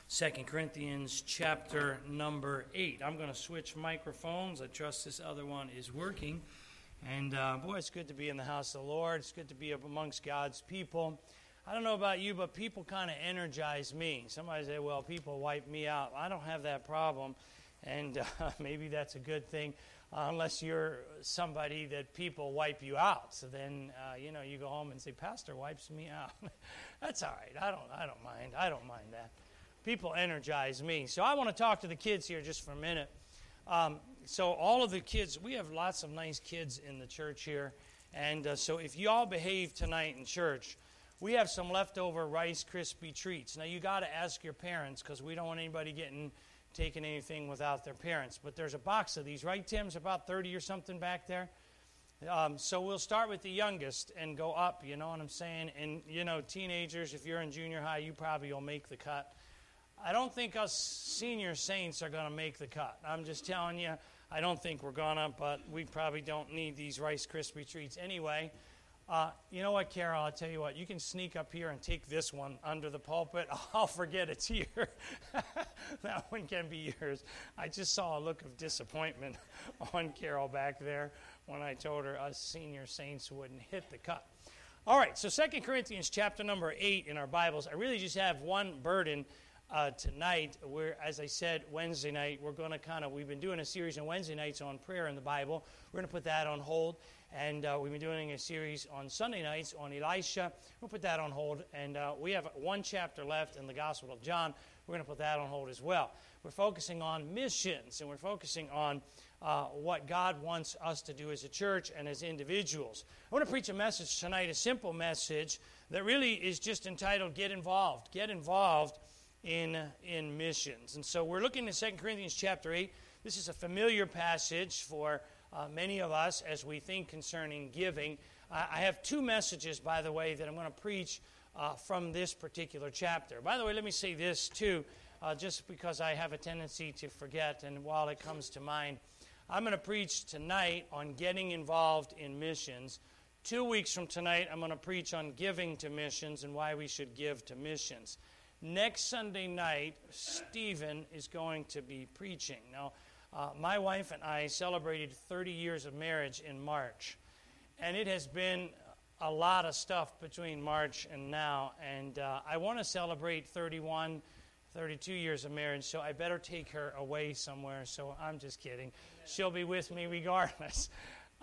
2 Corinthians chapter number 8. I'm going to switch microphones. I trust this other one is working. And boy, it's good to be in the house of the Lord. It's good to be amongst God's people. I don't know about you, but people kind of energize me. Somebody say, well, people wipe me out. I don't have that problem. And maybe that's a good thing, unless you're somebody that people wipe you out. So then, you go home and say, Pastor wipes me out. That's all right. I don't mind. I don't mind that. People energize me. So I want to talk to the kids here just for a minute. So all of the kids, we have lots of nice kids in the church here. And so if you all behave tonight in church, we have some leftover Rice Krispie treats. Now you got to ask your parents, because we don't want anybody taking anything without their parents. But there's a box of these, right, Tim? It's about 30 or something back there. So we'll start with the youngest and go up, you know what I'm saying? And, teenagers, if you're in junior high, you probably will make the cut. I don't think us senior saints are going to make the cut. I'm just telling you, I don't think we're going to, but we probably don't need these Rice Krispie treats anyway. You know what, Carol? I'll tell you what. You can sneak up here and take this one under the pulpit. I'll forget it's here. That one can be yours. I just saw a look of disappointment on Carol back there when I told her us senior saints wouldn't hit the cut. All right, so 2 Corinthians chapter number 8 in our Bibles. I really just have one burden tonight. As I said, Wednesday night, we've been doing a series on Wednesday nights on prayer in the Bible. We're going to put that on hold. And we've been doing a series on Sunday nights on Elisha. We'll put that on hold. And we have one chapter left in the Gospel of John. We're going to put that on hold as well. We're focusing on missions, and we're focusing on what God wants us to do as a church and as individuals. I want to preach a message tonight, a simple message that really is just entitled, Get Involved. Get involved in missions. And so we're looking at 2 Corinthians chapter 8. This is a familiar passage for many of us as we think concerning giving. I have two messages, by the way, that I'm going to preach from this particular chapter. By the way, let me say this too, just because I have a tendency to forget, and while it comes to mind, I'm going to preach tonight on getting involved in missions. 2 weeks from tonight, I'm going to preach on giving to missions and why we should give to missions. Next Sunday night, Stephen is going to be preaching. Now, my wife and I celebrated 30 years of marriage in March, and it has been a lot of stuff between March and now, and I want to celebrate 32 years of marriage, so I better take her away somewhere, so I'm just kidding. She'll be with me regardless.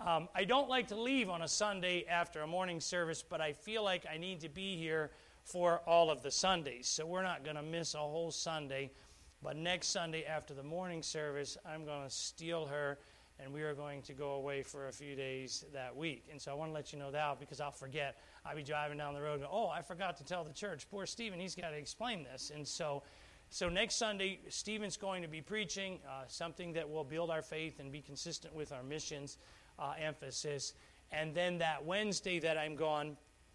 I don't like to leave on a Sunday after a morning service, but I feel like I need to be here for all of the Sundays, so we're not going to miss a whole Sunday. But next Sunday after the morning service, I'm going to steal her, and we are going to go away for a few days that week. And so I want to let you know that because I'll forget. I'll be driving down the road and go, I forgot to tell the church. Poor Stephen, he's got to explain this. And so next Sunday, Stephen's going to be preaching something that will build our faith and be consistent with our missions emphasis. And then that Wednesday that I'm gone,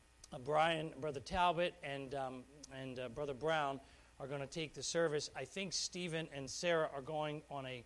Brother Talbot, and Brother Brown are going to take the service. I think Stephen and Sarah are going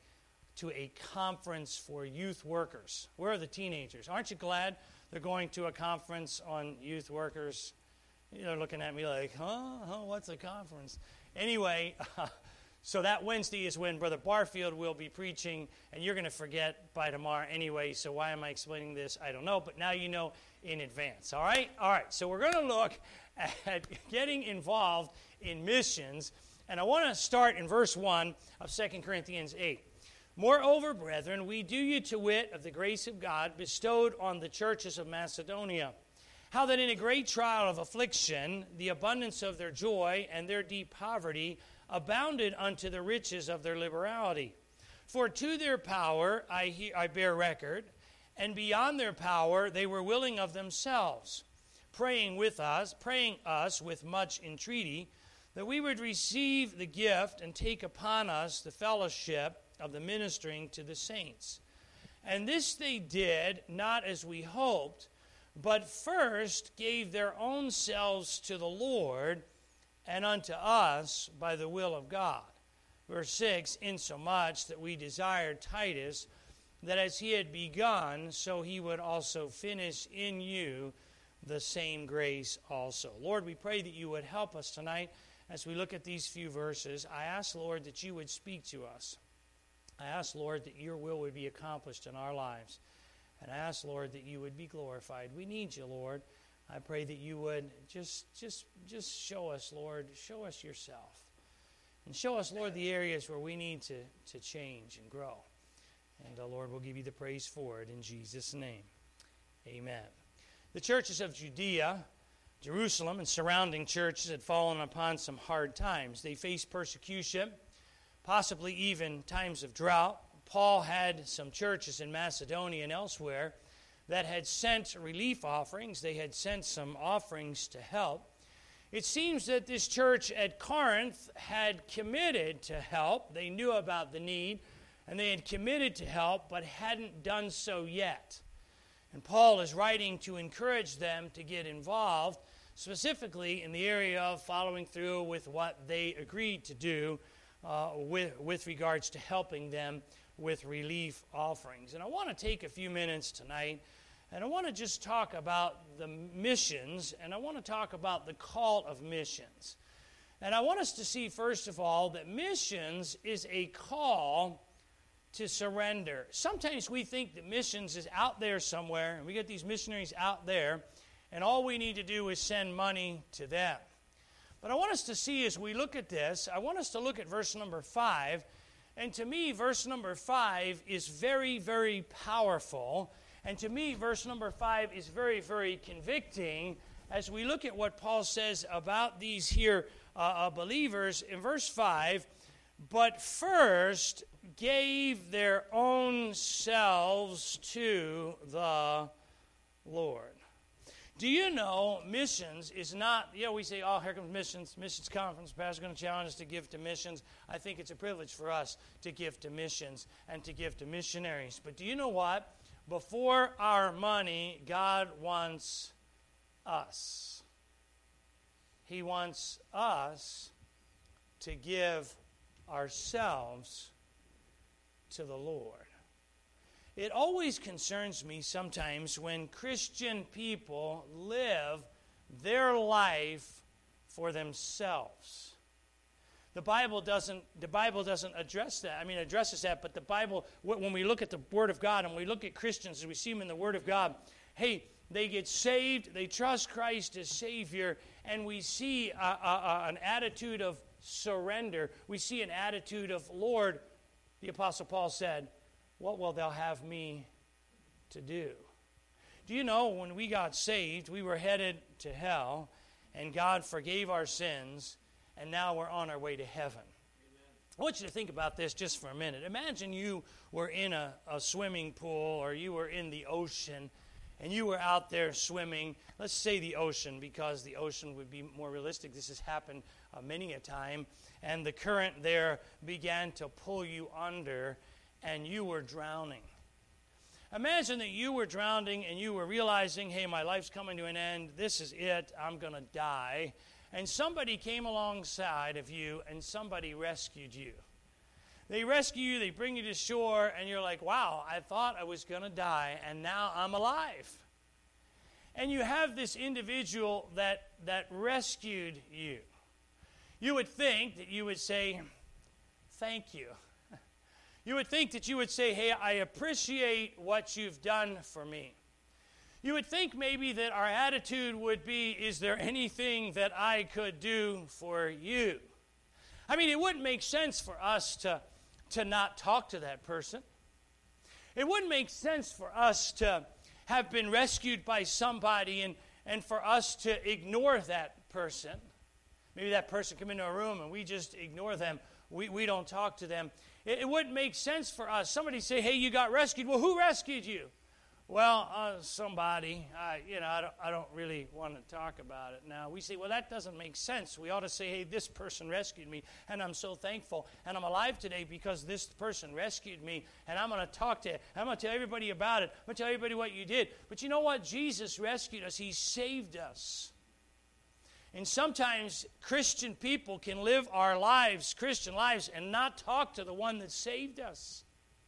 to a conference for youth workers. Where are the teenagers? Aren't you glad they're going to a conference on youth workers? They're looking at me like, what's a conference? Anyway, so that Wednesday is when Brother Barfield will be preaching, and you're going to forget by tomorrow anyway, so why am I explaining this? I don't know, but now you know in advance, all right? All right, so we're going to look at getting involved in missions, and I want to start in verse 1 of 2 Corinthians 8. Moreover, brethren, we do you to wit of the grace of God bestowed on the churches of Macedonia, how that in a great trial of affliction, the abundance of their joy and their deep poverty abounded unto the riches of their liberality. For to their power I bear record, and beyond their power they were willing of themselves, praying us with much entreaty, that we would receive the gift and take upon us the fellowship of the ministering to the saints. And this they did, not as we hoped, but first gave their own selves to the Lord, and unto us by the will of God. Verse 6, insomuch that we desired Titus, that as he had begun, so he would also finish in you the same grace also. Lord, we pray that you would help us tonight as we look at these few verses, I ask, Lord, that you would speak to us. I ask, Lord, that your will would be accomplished in our lives. And I ask, Lord, that you would be glorified. We need you, Lord. I pray that you would just show us, Lord, show us yourself. And show us, Lord, the areas where we need to change and grow. And, Lord, we'll give you the praise for it in Jesus' name. Amen. The churches of Judea, Jerusalem, and surrounding churches had fallen upon some hard times. They faced persecution, possibly even times of drought. Paul had some churches in Macedonia and elsewhere that had sent relief offerings. They had sent some offerings to help. It seems that this church at Corinth had committed to help. They knew about the need, and they had committed to help, but hadn't done so yet. And Paul is writing to encourage them to get involved, specifically in the area of following through with what they agreed to do with regards to helping them with relief offerings. And I want to take a few minutes tonight, and I want to just talk about the missions, and I want to talk about the call of missions. And I want us to see, first of all, that missions is a call to surrender. Sometimes we think that missions is out there somewhere, and we get these missionaries out there, and all we need to do is send money to them. But I want us to see, as we look at this, I want us to look at verse number 5, and to me, verse number 5 is very, very powerful, and to me, verse number 5 is very, very convicting as we look at what Paul says about these here believers in verse 5, but first gave their own selves to the Lord. Do you know missions is not, we say, oh, here comes missions conference, Pastor's going to challenge us to give to missions. I think it's a privilege for us to give to missions and to give to missionaries. But do you know what? Before our money, God wants us. He wants us to give ourselves to the Lord. It always concerns me sometimes when Christian people live their life for themselves. The Bible doesn't address that. Addresses that, but the Bible, when we look at the Word of God and we look at Christians as we see them in the Word of God, hey, they get saved, they trust Christ as Savior, and we see an attitude of surrender. We see an attitude of, Lord, the Apostle Paul said, what will thou have me to do? Do you know, when we got saved, we were headed to hell, and God forgave our sins, and now we're on our way to heaven. Amen. I want you to think about this just for a minute. Imagine you were in a swimming pool, or you were in the ocean, and you were out there swimming. Let's say the ocean, because the ocean would be more realistic. This has happened many a time. And the current there began to pull you under, and you were drowning. Imagine that you were drowning and you were realizing, hey, my life's coming to an end. This is it. I'm going to die. And somebody came alongside of you and somebody rescued you. They rescue you, they bring you to shore, and you're like, wow, I thought I was going to die, and now I'm alive. And you have this individual that rescued you. You would think that you would say, thank you. You would think that you would say, hey, I appreciate what you've done for me. You would think maybe that our attitude would be, is there anything that I could do for you? It wouldn't make sense for us to not talk to that person. It wouldn't make sense for us to have been rescued by somebody and for us to ignore that person. Maybe that person come into a room and we just ignore them. We don't talk to them. It wouldn't make sense for us. Somebody say, hey, you got rescued. Well, who rescued you? Well, somebody. I don't really want to talk about it now. We say, well, that doesn't make sense. We ought to say, hey, this person rescued me, and I'm so thankful. And I'm alive today because this person rescued me, and I'm going to talk to you. I'm going to tell everybody about it. I'm going to tell everybody what you did. But you know what? Jesus rescued us. He saved us. And sometimes Christian people can live our lives, Christian lives, and not talk to the one that saved us.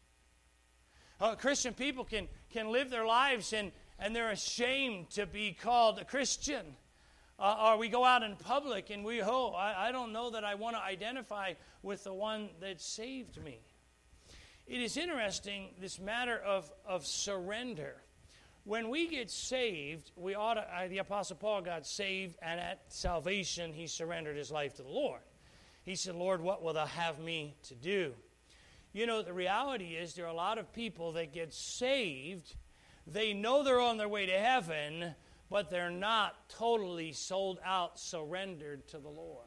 Christian people can live their lives and they're ashamed to be called a Christian. Or we go out in public and I don't know that I want to identify with the one that saved me. It is interesting, this matter of surrender. When we get saved, the Apostle Paul got saved, and at salvation he surrendered his life to the Lord. He said, Lord, what will thou have me to do? You know, the reality is there are a lot of people that get saved. They know they're on their way to heaven, but they're not totally sold out, surrendered to the Lord.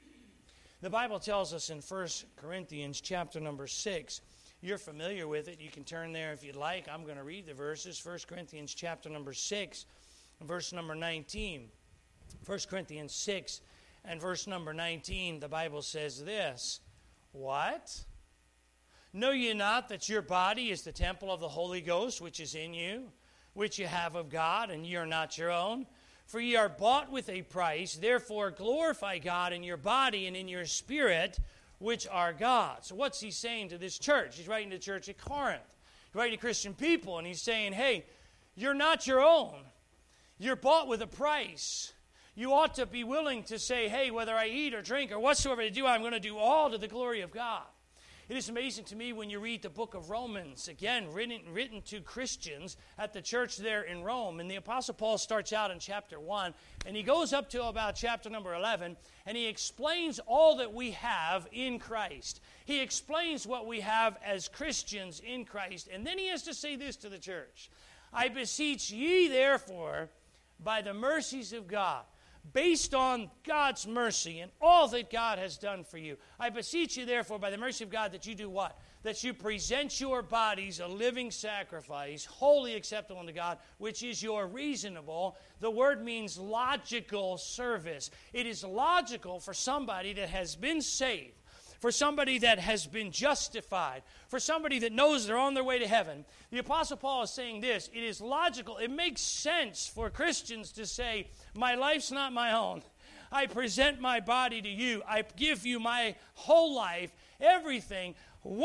The Bible tells us in 1 Corinthians chapter number 6, you're familiar with it. You can turn there if you'd like. I'm going to read the verses. 1 Corinthians chapter number 6, verse number 19. 1 Corinthians 6 and verse number 19, the Bible says this, what? Know ye not that your body is the temple of the Holy Ghost, which is in you, which you have of God, and ye are not your own? For ye are bought with a price, therefore glorify God in your body and in your spirit, which are God's. So what's he saying to this church? He's writing to the church at Corinth. He's writing to Christian people, and he's saying, hey, you're not your own. You're bought with a price. You ought to be willing to say, hey, whether I eat or drink or whatsoever I do, I'm going to do all to the glory of God. It is amazing to me when you read the book of Romans, again, written to Christians at the church there in Rome. And the Apostle Paul starts out in chapter 1, and he goes up to about chapter number 11, and he explains all that we have in Christ. He explains what we have as Christians in Christ. And then he has to say this to the church. I beseech ye, therefore, by the mercies of God, based on God's mercy and all that God has done for you. I beseech you, therefore, by the mercy of God, that you do what? That you present your bodies a living sacrifice, wholly acceptable unto God, which is your reasonable. The word means logical service. It is logical for somebody that has been saved, for somebody that has been justified, for somebody that knows they're on their way to heaven. The Apostle Paul is saying this. It is logical. It makes sense for Christians to say, my life's not my own. I present my body to you. I give you my whole life, everything,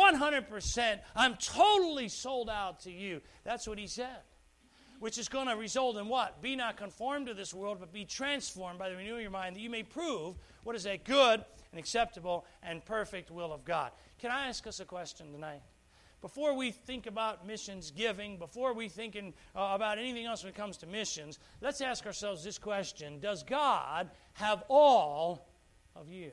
100%. I'm totally sold out to you. That's what he said. Which is going to result in what? Be not conformed to this world, but be transformed by the renewing of your mind, that you may prove what is that good and acceptable and perfect will of God. Can I ask us a question tonight? Before we think about missions giving, before we think about anything else when it comes to missions, let's ask ourselves this question. Does God have all of you?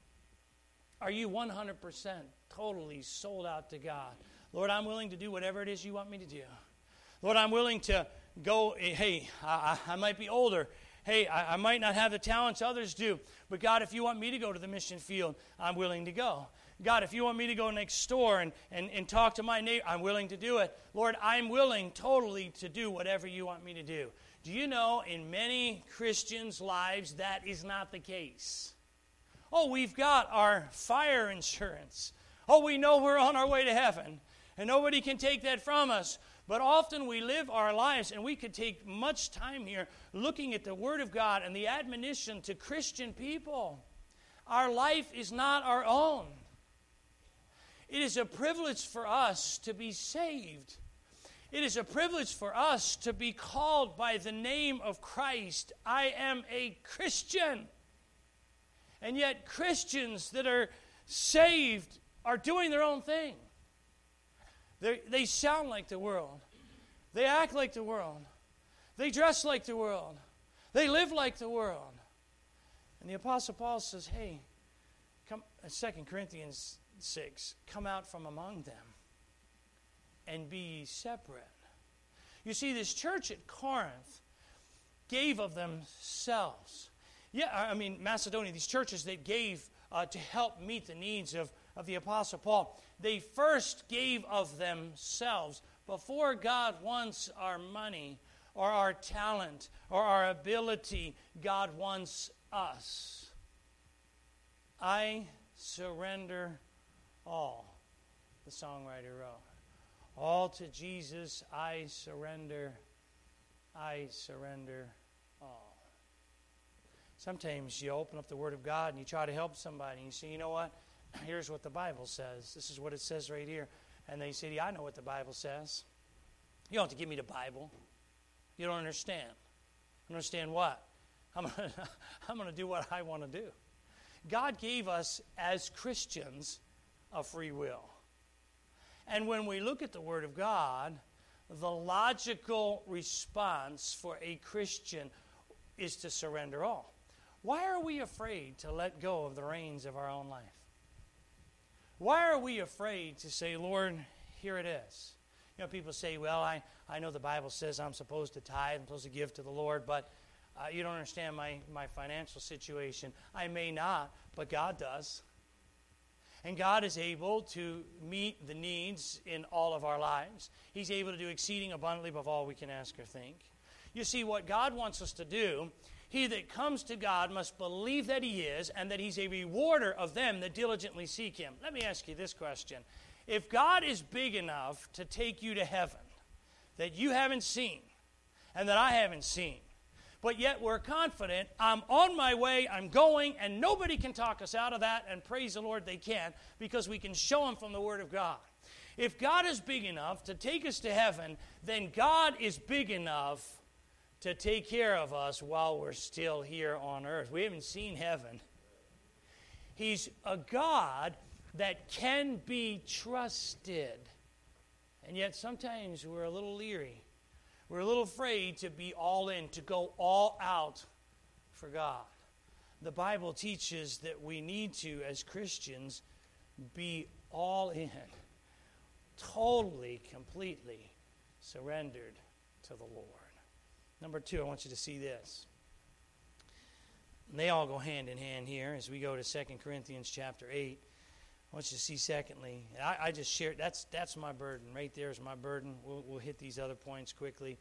Are you 100% totally sold out to God? Lord, I'm willing to do whatever it is you want me to do. Lord, I'm willing to go, hey, I might be older. Hey, I might not have the talents others do. But God, if you want me to go to the mission field, I'm willing to go. God, if you want me to go next door and talk to my neighbor, I'm willing to do it. Lord, I'm willing totally to do whatever you want me to do. Do you know in many Christians' lives that is not the case? Oh, we've got our fire insurance. Oh, we know we're on our way to heaven. And nobody can take that from us. But often we live our lives, and we could take much time here looking at the Word of God and the admonition to Christian people. Our life is not our own. It is a privilege for us to be saved. It is a privilege for us to be called by the name of Christ. I am a Christian. And yet Christians that are saved are doing their own thing. They sound like the world. They act like the world. They dress like the world. They live like the world. And the Apostle Paul says, hey, come, 2 Corinthians 6, come out from among them and be ye separate. You see, this church at Corinth gave of themselves. Macedonia, these churches that gave to help meet the needs of the Apostle Paul, they first gave of themselves. Before God wants our money or our talent or our ability, God wants us. I surrender all, the songwriter wrote. All to Jesus I surrender all. Sometimes you open up the Word of God and you try to help somebody and you say, you know what? Here's what the Bible says. This is what it says right here. And they say, I know what the Bible says. You don't have to give me the Bible. You don't understand. Understand what? I'm going to do what I want to do. God gave us, as Christians, a free will. And when we look at the Word of God, the logical response for a Christian is to surrender all. Why are we afraid to let go of the reins of our own life? Why are we afraid to say, Lord, here it is? You know, people say, well, I know the Bible says I'm supposed to tithe, I'm supposed to give to the Lord, but you don't understand my financial situation. I may not, but God does. And God is able to meet the needs in all of our lives. He's able to do exceeding abundantly above all we can ask or think. You see, what God wants us to do, he that comes to God must believe that he is, and that he's a rewarder of them that diligently seek him. Let me ask you this question. If God is big enough to take you to heaven that you haven't seen and that I haven't seen, but yet we're confident, I'm on my way, I'm going, and nobody can talk us out of that, and praise the Lord they can, because we can show them from the Word of God. If God is big enough to take us to heaven, then God is big enough to take care of us while we're still here on earth. We haven't seen heaven. He's a God that can be trusted. And yet sometimes we're a little leery. We're a little afraid to be all in, to go all out for God. The Bible teaches that we need to, as Christians, be all in, totally, completely surrendered to the Lord. Number 2, I want you to see this. And they all go hand in hand here as we go to 2 Corinthians chapter 8. I want you to see, secondly, I just shared, that's my burden. Right there is my burden. We'll hit these other points quickly.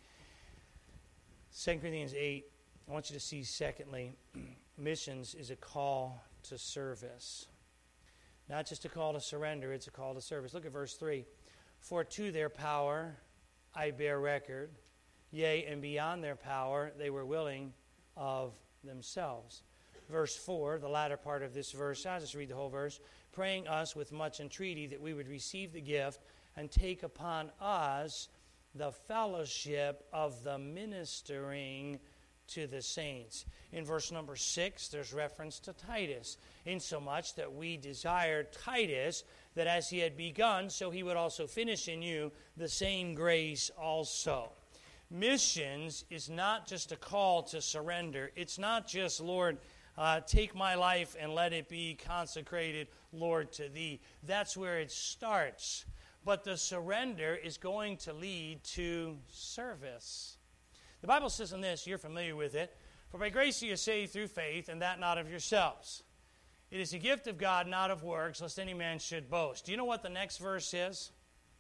2 Corinthians 8, I want you to see, secondly, missions is a call to service. Not just a call to surrender, it's a call to service. Look at verse 3. For to their power I bear record, yea, and beyond their power they were willing of themselves. Verse 4, the latter part of this verse, I'll just read the whole verse. Praying us with much entreaty that we would receive the gift and take upon us the fellowship of the ministering to the saints. In verse number 6, there's reference to Titus, insomuch that we desired Titus, that as he had begun, so he would also finish in you the same grace also. Missions is not just a call to surrender. It's not just, Lord, take my life and let it be consecrated, Lord, to thee. That's where it starts. But the surrender is going to lead to service. The Bible says in this, you're familiar with it, for by grace you are saved through faith, and that not of yourselves. It is a gift of God, not of works, lest any man should boast. Do you know what the next verse is?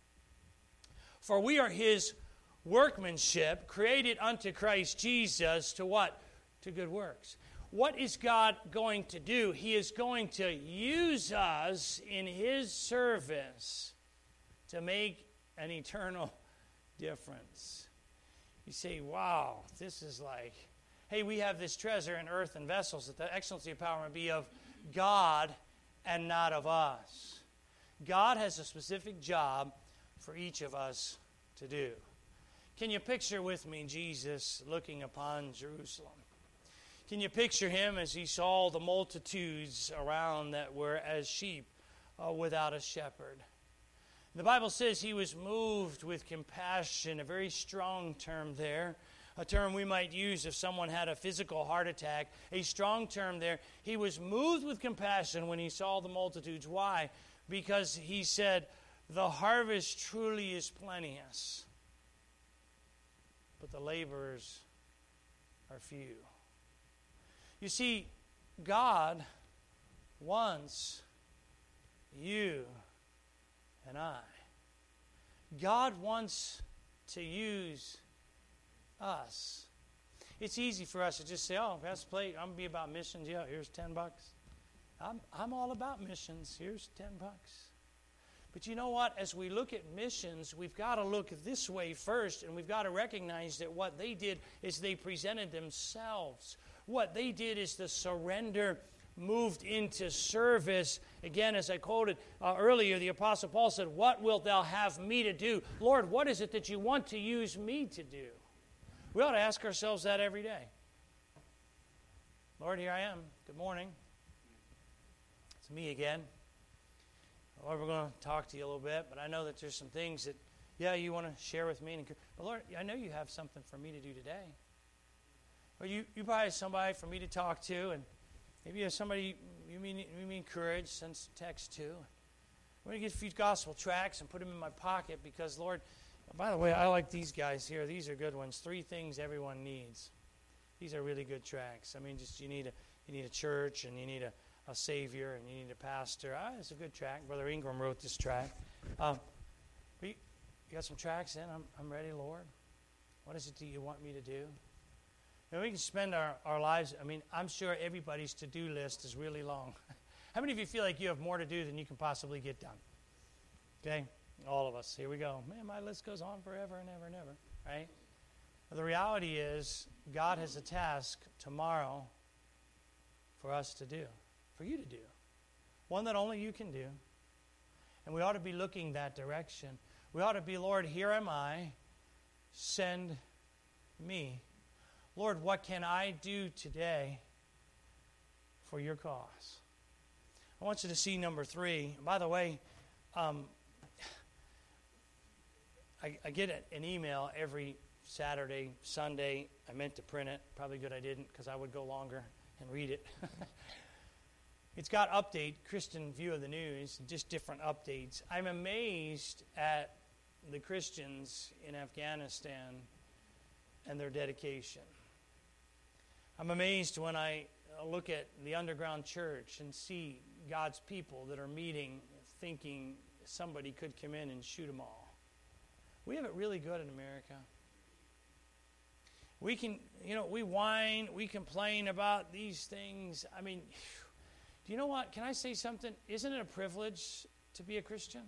For we are his workmanship, created unto Christ Jesus to what? To good works. What is God going to do? He is going to use us in his service to make an eternal difference. You say, wow, this is like, hey, we have this treasure in earthen vessels, that the excellency of power may be of God and not of us. God has a specific job for each of us to do. Can you picture with me Jesus looking upon Jerusalem? Can you picture him as he saw the multitudes around that were as sheep without a shepherd? The Bible says he was moved with compassion, a very strong term there, a term we might use if someone had a physical heart attack, a strong term there. He was moved with compassion when he saw the multitudes. Why? Because he said, the harvest truly is plenteous, but the laborers are few. You see, God wants you and I. God wants to use us. It's easy for us to just say, oh, Pastor Plate, I'm going to be about missions. Yeah, here's $10. I'm all about missions. Here's $10. But you know what? As we look at missions, we've got to look this way first, and we've got to recognize that what they did is they presented themselves. What they did is the surrender moved into service. Again, as I quoted earlier, the Apostle Paul said, what wilt thou have me to do? Lord, what is it that you want to use me to do? We ought to ask ourselves that every day. Lord, here I am. Good morning. It's me again. Lord, we're going to talk to you a little bit, but I know that there's some things that, you want to share with me. But Lord, I know you have something for me to do today. Or you probably have somebody for me to talk to, and maybe you have somebody you mean encourage, send text to. I'm going to get a few gospel tracts and put them in my pocket because, Lord, by the way, I like these guys here. These are good ones. 3 things everyone needs. These are really good tracts. I mean, just you need a church, and you need a Savior, and you need a pastor. It's a good tract. Brother Ingram wrote this tract. You got some tracts in? I'm ready, Lord. What is it that you want me to do? And we can spend our lives, I'm sure everybody's to-do list is really long. How many of you feel like you have more to do than you can possibly get done? Okay? All of us. Here we go. Man, my list goes on forever and ever and ever. Right? But the reality is, God has a task tomorrow for us to do. For you to do. One that only you can do. And we ought to be looking that direction. We ought to be, Lord, here am I. Send me. Lord, what can I do today for your cause? I want you to see number 3. By the way, I get an email every Saturday, Sunday. I meant to print it. Probably good I didn't because I would go longer and read it. It's got update, Christian view of the news, just different updates. I'm amazed at the Christians in Afghanistan and their dedication. I'm amazed when I look at the underground church and see God's people that are meeting, thinking somebody could come in and shoot them all. We have it really good in America. We can, we whine, we complain about these things. Do you know what? Can I say something? Isn't it a privilege to be a Christian?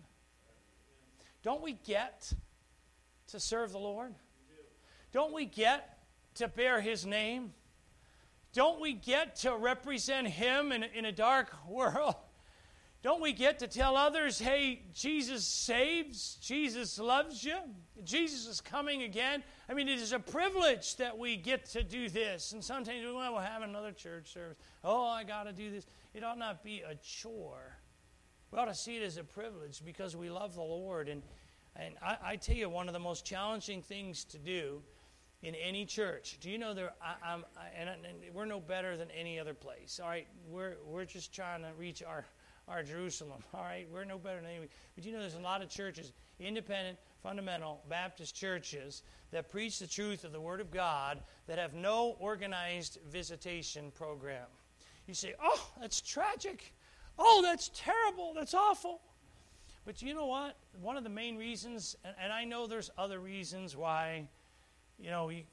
Don't we get to serve the Lord? Don't we get to bear His name? Don't we get to represent Him in a dark world? Don't we get to tell others, hey, Jesus saves, Jesus loves you, Jesus is coming again? It is a privilege that we get to do this. And sometimes we'll have another church service. Oh, I got to do this. It ought not be a chore. We ought to see it as a privilege because we love the Lord. And I tell you, one of the most challenging things to do in any church. Do you know and we're no better than any other place. All right, we're just trying to reach our Jerusalem. All right, we're no better than anyone. But you know, there's a lot of churches, independent, fundamental Baptist churches that preach the truth of the Word of God that have no organized visitation program. You say, "Oh, that's tragic. Oh, that's terrible. That's awful." But you know what? One of the main reasons, and I know there's other reasons why. You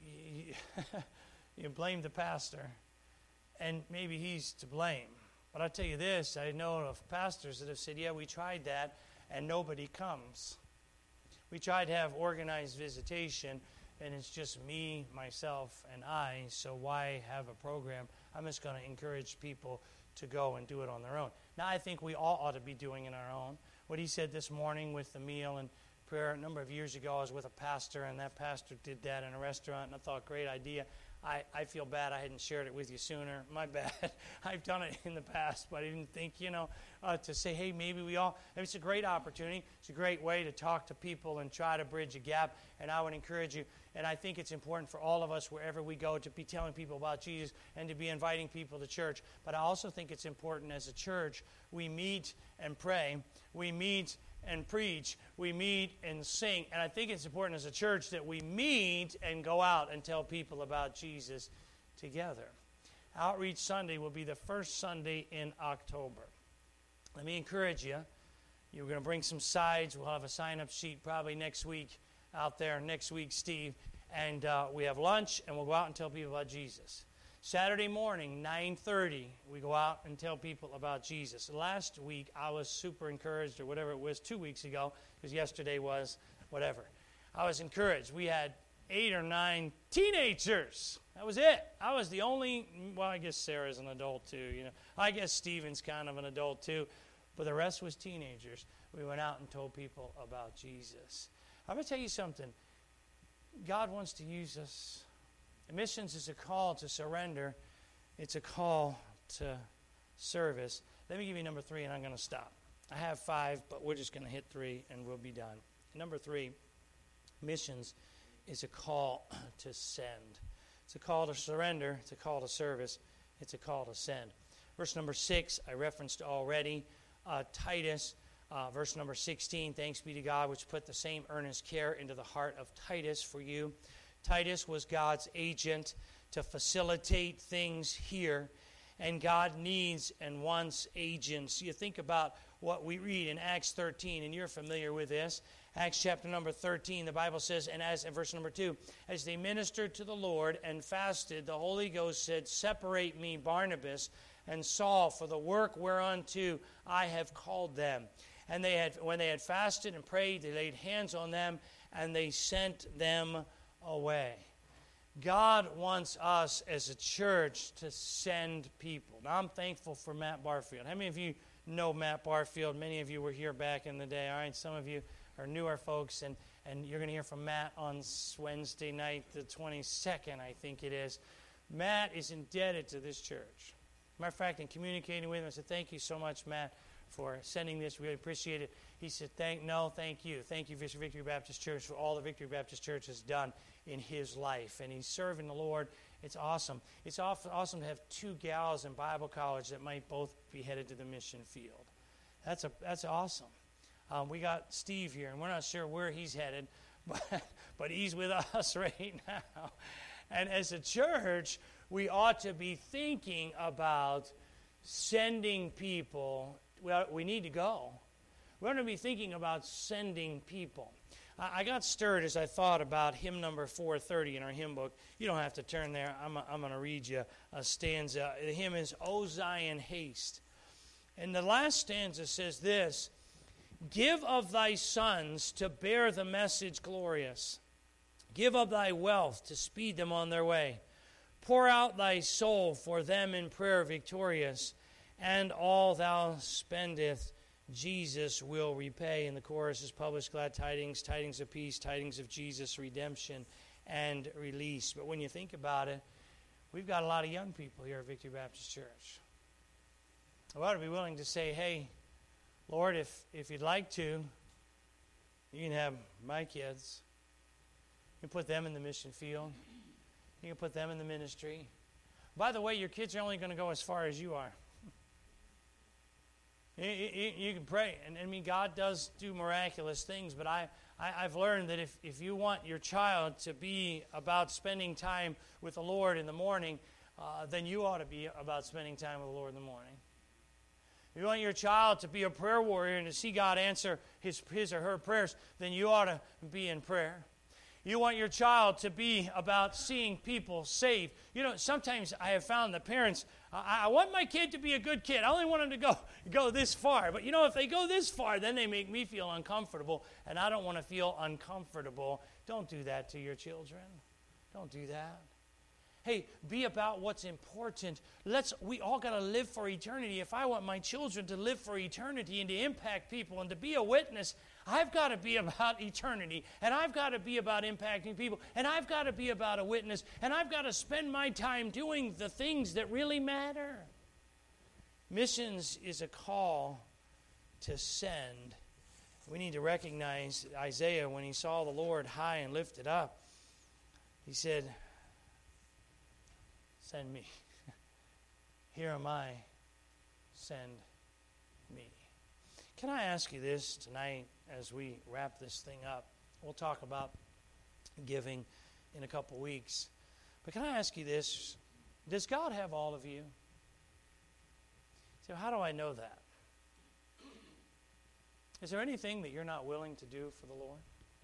blame the pastor, and maybe he's to blame. But I'll tell you this, I know of pastors that have said, we tried that, and nobody comes. We tried to have organized visitation, and it's just me, myself, and I, so why have a program? I'm just going to encourage people to go and do it on their own. Now, I think we all ought to be doing it on our own. What he said this morning with the meal and prayer, a number of years ago, I was with a pastor, and that pastor did that in a restaurant, and I thought, great idea. I feel bad I hadn't shared it with you sooner. My bad. I've done it in the past, but I didn't think, to say, hey, maybe we all, it's a great opportunity. It's a great way to talk to people and try to bridge a gap, and I would encourage you, and I think it's important for all of us, wherever we go, to be telling people about Jesus and to be inviting people to church. But I also think it's important as a church, we meet and pray. We meet and preach, we meet and sing. And I think it's important as a church that we meet and go out and tell people about Jesus together. Outreach Sunday will be the first Sunday in October. Let me encourage you. You're going to bring some sides. We'll have a sign-up sheet probably next week out there. Next week, Steve. And we have lunch, and we'll go out and tell people about Jesus. Saturday morning, 9:30, we go out and tell people about Jesus. Last week, I was super encouraged, or whatever it was, 2 weeks ago, because yesterday was whatever. I was encouraged. We had 8 or 9 teenagers. That was it. I was the only, I guess Sarah's an adult too. I guess Stephen's kind of an adult too. But the rest was teenagers. We went out and told people about Jesus. I'm going to tell you something. God wants to use us. Missions is a call to surrender It's a call to service. Let me give you number 3, and I'm going to stop. I have 5, but we're just going to hit 3, and we'll be done. Number 3, missions is a call to send. It's a call to surrender. It's a call to service. It's a call to send. Verse number 6, I referenced already. Titus, verse number 16, thanks be to God, which put the same earnest care into the heart of Titus for you. Titus was God's agent to facilitate things here, and God needs and wants agents. You think about what we read in Acts 13, and you're familiar with this. Acts chapter number 13, the Bible says, and as in verse number 2, as they ministered to the Lord and fasted, the Holy Ghost said, separate me, Barnabas, and Saul, for the work whereunto I have called them. And when they had fasted and prayed, they laid hands on them, and they sent them away. God wants us as a church to send people. Now, I'm thankful for Matt Barfield. How many of you know Matt Barfield? Many of you were here back in the day. All right, some of you are newer folks, and you're going to hear from Matt on Wednesday night, the 22nd, I think it is. Matt is indebted to this church. Matter of fact, in communicating with him, I said, thank you so much, Matt, for sending this. Really appreciate it. He said, thank you. Thank you, Victory Baptist Church, for all the Victory Baptist Church has done in his life. And he's serving the Lord. It's awesome. It's awesome to have 2 gals in Bible college that might both be headed to the mission field. That's awesome. We got Steve here, and we're not sure where he's headed, but he's with us right now. And as a church, we ought to be thinking about sending people. Well, we need to go. We ought to be thinking about sending people. I got stirred as I thought about hymn number 430 in our hymn book. You don't have to turn there. I'm going to read you a stanza. The hymn is, O Zion, haste. And the last stanza says this, give of thy sons to bear the message glorious. Give of thy wealth to speed them on their way. Pour out thy soul for them in prayer victorious, and all thou spendeth Jesus will repay. And the chorus is published, glad tidings, tidings of peace, tidings of Jesus, redemption, and release. But when you think about it, we've got a lot of young people here at Victory Baptist Church. We ought to be willing to say, hey, Lord, if you'd like to, you can have my kids. You can put them in the mission field. You can put them in the ministry. By the way, your kids are only going to go as far as you are. You can pray. And I mean, God does do miraculous things, but I've learned that if you want your child to be about spending time with the Lord in the morning, then you ought to be about spending time with the Lord in the morning. If you want your child to be a prayer warrior and to see God answer his or her prayers, then you ought to be in prayer. You want your child to be about seeing people saved. You know, sometimes I have found that parents, I want my kid to be a good kid. I only want them to go this far. But, you know, if they go this far, then they make me feel uncomfortable, and I don't want to feel uncomfortable. Don't do that to your children. Don't do that. Hey, be about what's important. We all got to live for eternity. If I want my children to live for eternity and to impact people and to be a witness, I've got to be about eternity, and I've got to be about impacting people, and I've got to be about a witness, and I've got to spend my time doing the things that really matter. Missions is a call to send. We need to recognize Isaiah, when he saw the Lord high and lifted up, he said, send me. Here am I. Send me. Can I ask you this tonight as we wrap this thing up? We'll talk about giving in a couple weeks. But can I ask you this? Does God have all of you? So how do I know that? Is there anything that you're not willing to do for the Lord?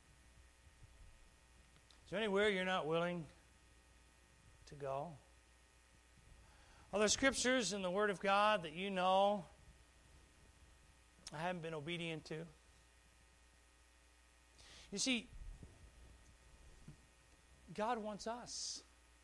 Is there anywhere you're not willing to go? Are there scriptures in the Word of God that you know I haven't been obedient to? You see, God wants us.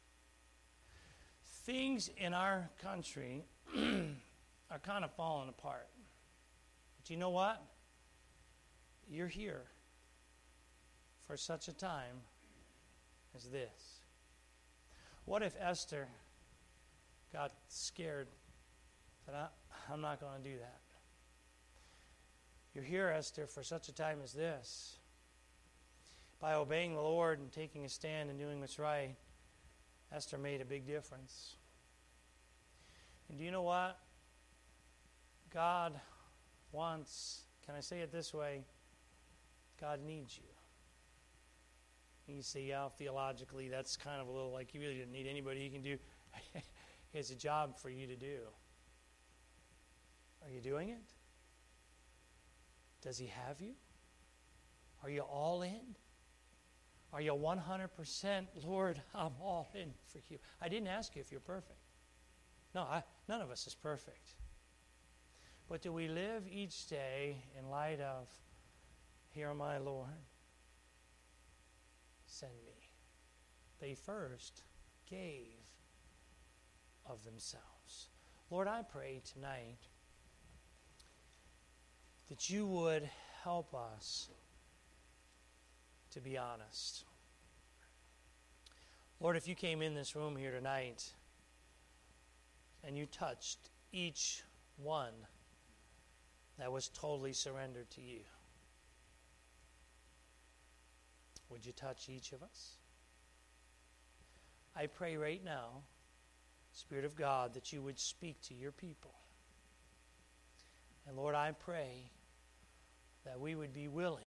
Things in our country are kind of falling apart. But you know what? You're here for such a time as this. What if Esther got scared that I'm not going to do that. You're here, Esther, for such a time as this. By obeying the Lord and taking a stand and doing what's right, Esther made a big difference. And do you know what? God wants, can I say it this way? God needs you. And you say, yeah, theologically, that's kind of a little like you really didn't need anybody. You can do, he has a job for you to do. Are you doing it? Does he have you? Are you all in? Are you 100%, Lord, I'm all in for you? I didn't ask you if you're perfect. No, none of us is perfect. But do we live each day in light of, here am I, Lord, send me? They first gave of themselves. Lord, I pray tonight that you would help us to be honest. Lord, if you came in this room here tonight and you touched each one that was totally surrendered to you, would you touch each of us? I pray right now, Spirit of God, that you would speak to your people. And Lord, I pray that we would be willing